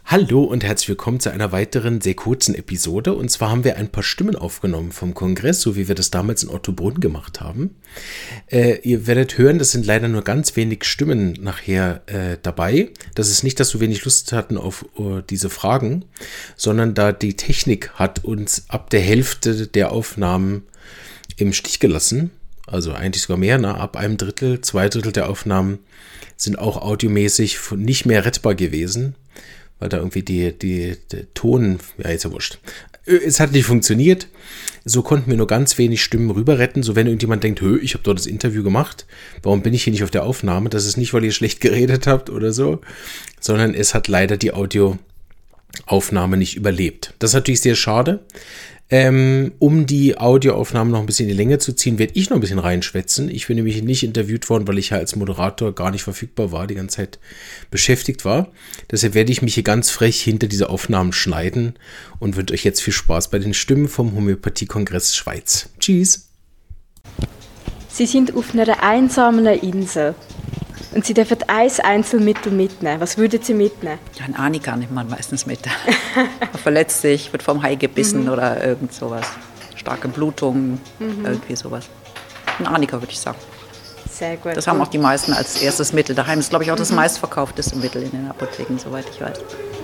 Hallo und herzlich willkommen zu einer weiteren sehr kurzen Episode. Und zwar haben wir ein paar Stimmen aufgenommen vom Kongress, so wie wir das damals in Ottobrunn gemacht haben. Ihr werdet hören, das sind leider nur ganz wenig Stimmen nachher dabei. Das ist nicht, dass wir wenig Lust hatten auf diese Fragen, sondern da die Technik hat uns ab der Hälfte der Aufnahmen im Stich gelassen. Also eigentlich sogar mehr, ab einem Drittel, 2/3 der Aufnahmen sind auch audiomäßig nicht mehr rettbar gewesen. Weil da irgendwie der Ton, ja, jetzt ja wurscht. Es hat nicht funktioniert. So konnten wir nur ganz wenig Stimmen rüber retten. So wenn irgendjemand denkt, ich habe dort das Interview gemacht, warum bin ich hier nicht auf der Aufnahme? Das ist nicht, weil ihr schlecht geredet habt oder so, sondern es hat leider die Audioaufnahme nicht überlebt. Das ist natürlich sehr schade. Um die Audioaufnahme noch ein bisschen in die Länge zu ziehen, werde ich noch ein bisschen reinschwätzen. Ich bin nämlich nicht interviewt worden, weil ich ja als Moderator gar nicht verfügbar war, die ganze Zeit beschäftigt war. Deshalb werde ich mich hier ganz frech hinter diese Aufnahmen schneiden und wünsche euch jetzt viel Spaß bei den Stimmen vom Homöopathie-Kongress Schweiz. Tschüss! Sie sind auf einer einsamen Insel und Sie dürfen ein Einzelmittel mitnehmen. Was würden Sie mitnehmen? Ja, ein Arnika nimmt man meistens mit. Man verletzt sich, wird vom Hai gebissen oder irgend sowas. Starke Blutung, irgendwie sowas. Ein Arnika, würde ich sagen. Sehr gut. Das haben auch die meisten als erstes Mittel daheim. Das ist, glaube ich, auch das meistverkaufteste Mittel in den Apotheken, soweit ich weiß.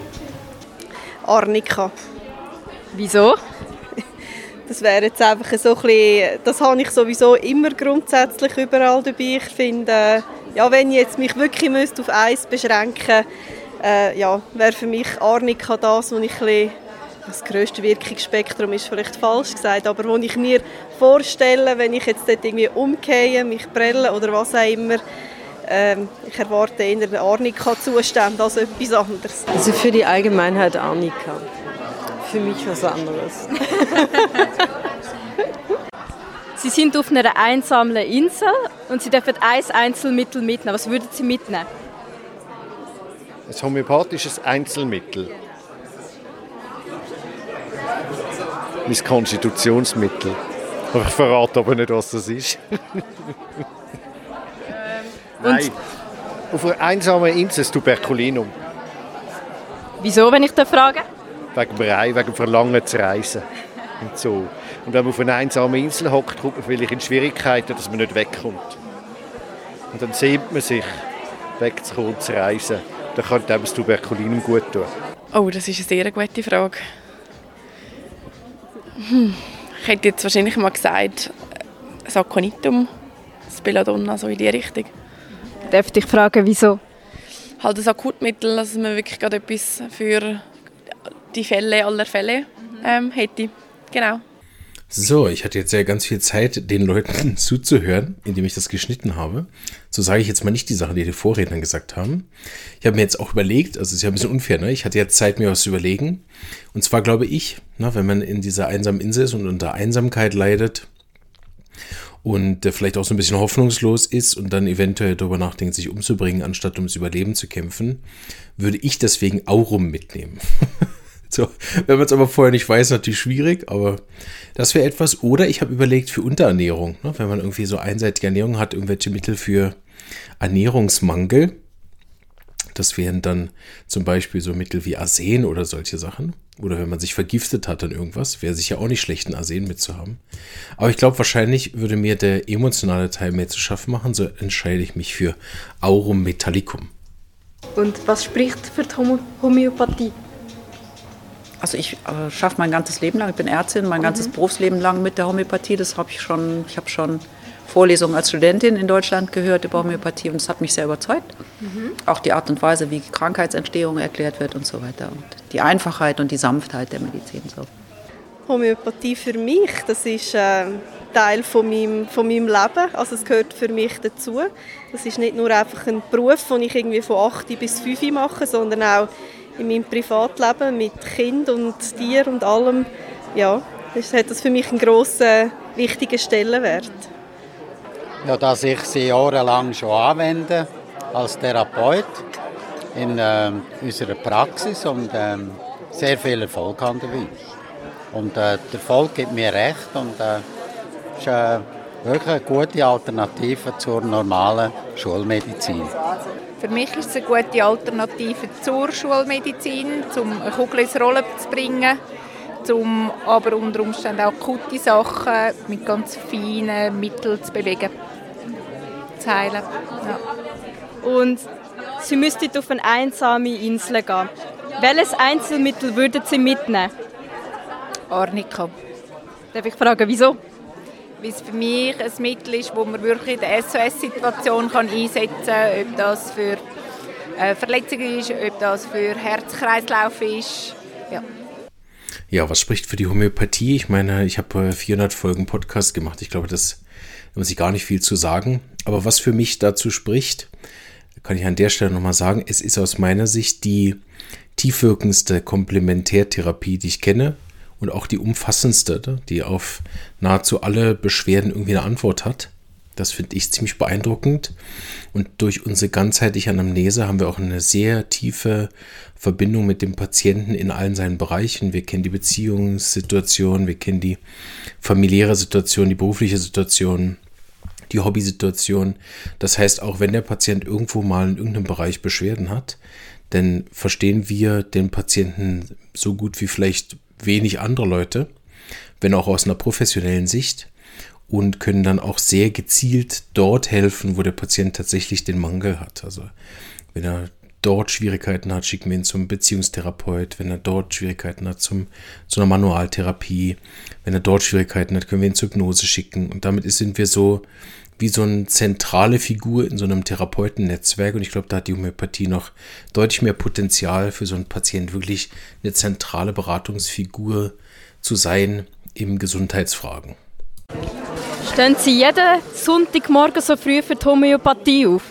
Arnika. Wieso? Das wäre jetzt einfach so ein bisschen, das habe ich sowieso immer grundsätzlich überall dabei. Ich finde, ja, wenn ich jetzt mich wirklich auf eins beschränken müsste, wäre für mich Arnika das, wo ich ein bisschen, das grösste Wirkungsspektrum ist vielleicht falsch gesagt, aber wo ich mir vorstelle, wenn ich jetzt dort irgendwie umgehe, mich prelle oder was auch immer, ich erwarte eher einen Arnika-Zustand als etwas anderes. Also für die Allgemeinheit Arnika. Für mich was anderes. Sie sind auf einer einsamen Insel und Sie dürfen ein Einzelmittel mitnehmen. Was würden Sie mitnehmen? Ein homöopathisches Einzelmittel. Mein Konstitutionsmittel. Ich verrate aber nicht, was das ist. Nein. Auf einer einsamen Insel das Tuberkulinum. Wieso, wenn ich da frage? Wegen dem Reisen, wegen dem Verlangen zu reisen. Und so. Und wenn man auf einer einsamen Insel hockt, kommt man vielleicht in Schwierigkeiten, dass man nicht wegkommt. Und dann sehnt man sich, wegzukommen und zu reisen. Dann kann einem das Tuberkulinum gut tun. Oh, das ist eine sehr gute Frage. Ich hätte jetzt wahrscheinlich mal gesagt, das Aconitum, das Belladonna, so in die Richtung. Darf ich fragen, wieso? Halt ein Akutmittel, dass man wirklich gerade etwas für die Fälle aller Fälle hätte. Genau. So, ich hatte jetzt ja ganz viel Zeit, den Leuten zuzuhören, indem ich das geschnitten habe. So sage ich jetzt mal nicht die Sachen, die Vorredner gesagt haben. Ich habe mir jetzt auch überlegt, also es ist ja ein bisschen unfair, ne? Ich hatte jetzt Zeit, mir was zu überlegen. Und zwar glaube ich, wenn man in dieser einsamen Insel ist und unter Einsamkeit leidet und vielleicht auch so ein bisschen hoffnungslos ist und dann eventuell darüber nachdenkt, sich umzubringen, anstatt ums Überleben zu kämpfen, würde ich deswegen Aurum mitnehmen. So, wenn man es aber vorher nicht weiß, natürlich schwierig, aber das wäre etwas. Oder ich habe überlegt für Unterernährung, wenn man irgendwie so einseitige Ernährung hat, irgendwelche Mittel für Ernährungsmangel. Das wären dann zum Beispiel so Mittel wie Arsen oder solche Sachen. Oder wenn man sich vergiftet hat an irgendwas, wäre sicher auch nicht schlecht, einen Arsen mitzuhaben. Aber ich glaube, wahrscheinlich würde mir der emotionale Teil mehr zu schaffen machen, so entscheide ich mich für Aurum Metallicum. Und was spricht für die Homöopathie? Also ich schaffe mein ganzes Leben lang, ich bin Ärztin, mein ganzes Berufsleben lang mit der Homöopathie. Ich habe schon Vorlesungen als Studentin in Deutschland gehört über Homöopathie und das hat mich sehr überzeugt. Auch die Art und Weise, wie Krankheitsentstehung erklärt wird und so weiter. Und die Einfachheit und die Sanftheit der Medizin. So. Homöopathie für mich, das ist Teil von meinem Leben. Also es gehört für mich dazu. Das ist nicht nur einfach ein Beruf, den ich irgendwie von 8 bis 5 mache, sondern auch in meinem Privatleben mit Kind und Tier und allem, ja, hat das für mich einen grossen, wichtigen Stellenwert. Ja, dass ich sie jahrelang schon anwende als Therapeut in unserer Praxis und sehr viel Erfolg habe dabei. Und der Erfolg gibt mir recht und ist wirklich eine gute Alternative zur normalen Schulmedizin. Für mich ist es eine gute Alternative zur Schulmedizin, um eine Kugel ins Rollen zu bringen, um aber unter Umständen auch akute Sachen mit ganz feinen Mitteln zu bewegen, zu heilen. Ja. Und Sie müssten auf eine einsame Insel gehen. Welches Einzelmittel würden Sie mitnehmen? Arnika. Darf ich fragen, wieso? Weil es für mich ein Mittel ist, das man wirklich in der SOS-Situation einsetzen kann, ob das für Verletzungen ist, ob das für Herz-Kreislauf ist. Ja. Ja, was spricht für die Homöopathie? Ich meine, ich habe 400 Folgen Podcast gemacht. Ich glaube, das muss ich gar nicht viel zu sagen. Aber was für mich dazu spricht, kann ich an der Stelle nochmal sagen, es ist aus meiner Sicht die tiefwirkendste Komplementärtherapie, die ich kenne und auch die umfassendste, die auf nahezu alle Beschwerden irgendwie eine Antwort hat. Das finde ich ziemlich beeindruckend. Und durch unsere ganzheitliche Anamnese haben wir auch eine sehr tiefe Verbindung mit dem Patienten in allen seinen Bereichen. Wir kennen die Beziehungssituation, wir kennen die familiäre Situation, die berufliche Situation, die Hobbysituation. Das heißt, auch wenn der Patient irgendwo mal in irgendeinem Bereich Beschwerden hat, dann verstehen wir den Patienten so gut wie vielleicht wenig andere Leute, wenn auch aus einer professionellen Sicht, und können dann auch sehr gezielt dort helfen, wo der Patient tatsächlich den Mangel hat. Also wenn er dort Schwierigkeiten hat, schicken wir ihn zum Beziehungstherapeut. Wenn er dort Schwierigkeiten hat, zu einer Manualtherapie. Wenn er dort Schwierigkeiten hat, können wir ihn zur Hypnose schicken. Und damit sind wir so wie so eine zentrale Figur in so einem Therapeutennetzwerk. Und ich glaube, da hat die Homöopathie noch deutlich mehr Potenzial für so einen Patienten, wirklich eine zentrale Beratungsfigur zu sein in Gesundheitsfragen. Stehen Sie jeden Sonntagmorgen so früh für die Homöopathie auf?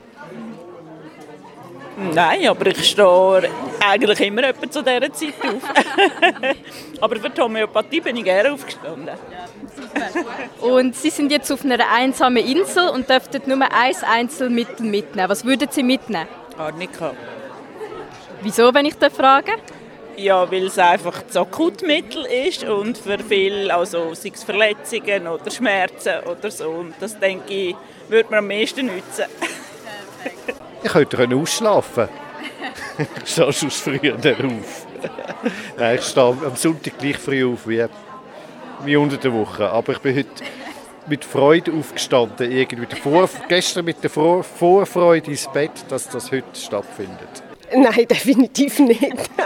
Nein, aber ich stehe eigentlich immer etwa zu dieser Zeit auf. Aber für die Homöopathie bin ich gerne aufgestanden. Und Sie sind jetzt auf einer einsamen Insel und dürften nur ein Einzelmittel mitnehmen. Was würden Sie mitnehmen? Arnika. Wieso, wenn ich das frage? Ja, weil es einfach das Akutmittel ist und für viele, also sei es Verletzungen oder Schmerzen oder so. Und das, denke ich, würde mir am meisten nützen. Ich könnte ausschlafen. Ich stehe schon früher auf. Nein, ich stehe am Sonntag gleich früh auf wie unter der Woche. Aber ich bin heute mit Freude aufgestanden. Gestern mit der Vorfreude ins Bett, dass das heute stattfindet. Nein, definitiv nicht.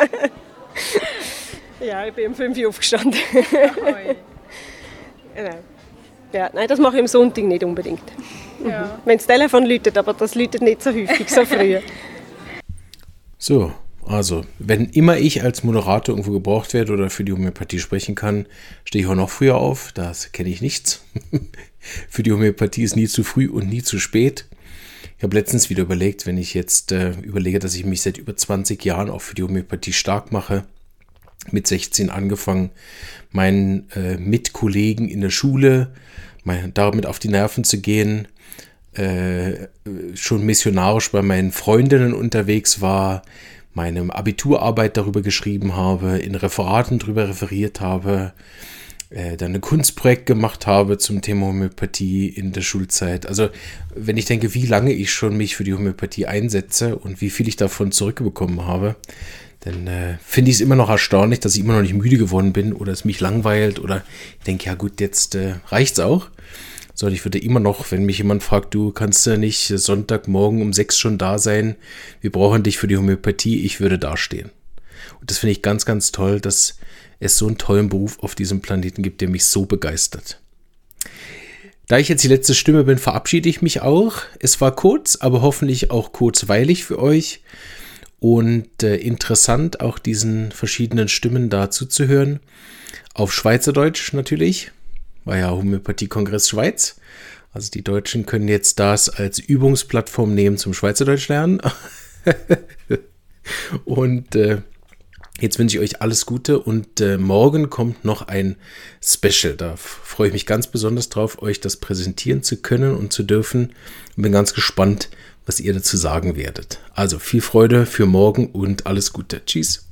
Ja, ich bin um 5 Uhr aufgestanden. Ja, nein, das mache ich am Sonntag nicht unbedingt. Ja. Wenn das Telefon läutet, aber das läutet nicht so häufig, so früh. So, also, wenn immer ich als Moderator irgendwo gebraucht werde oder für die Homöopathie sprechen kann, stehe ich auch noch früher auf. Das kenne ich nichts. Für die Homöopathie ist nie zu früh und nie zu spät. Ich habe letztens wieder überlegt, wenn ich jetzt überlege, dass ich mich seit über 20 Jahren auch für die Homöopathie stark mache, mit 16 angefangen, meinen Mitkollegen in der Schule damit auf die Nerven zu gehen, schon missionarisch bei meinen Freundinnen unterwegs war, meine Abiturarbeit darüber geschrieben habe, in Referaten darüber referiert habe, dann ein Kunstprojekt gemacht habe zum Thema Homöopathie in der Schulzeit. Also wenn ich denke, wie lange ich schon mich für die Homöopathie einsetze und wie viel ich davon zurückbekommen habe, dann finde ich es immer noch erstaunlich, dass ich immer noch nicht müde geworden bin oder es mich langweilt oder ich denke, ja gut, jetzt reicht's auch. Sondern ich würde immer noch, wenn mich jemand fragt, du kannst ja nicht Sonntagmorgen um 6 schon da sein, wir brauchen dich für die Homöopathie, ich würde dastehen. Und das finde ich ganz, ganz toll, dass es so einen tollen Beruf auf diesem Planeten gibt, der mich so begeistert. Da ich jetzt die letzte Stimme bin, verabschiede ich mich auch. Es war kurz, aber hoffentlich auch kurzweilig für euch. Und interessant, auch diesen verschiedenen Stimmen da zuzuhören. Auf Schweizerdeutsch natürlich, war ja Homöopathie-Kongress Schweiz. Also die Deutschen können jetzt das als Übungsplattform nehmen zum Schweizerdeutsch lernen. Und jetzt wünsche ich euch alles Gute und morgen kommt noch ein Special. Da freue ich mich ganz besonders drauf, euch das präsentieren zu können und zu dürfen. Und bin ganz gespannt, was ihr dazu sagen werdet. Also viel Freude für morgen und alles Gute. Tschüss.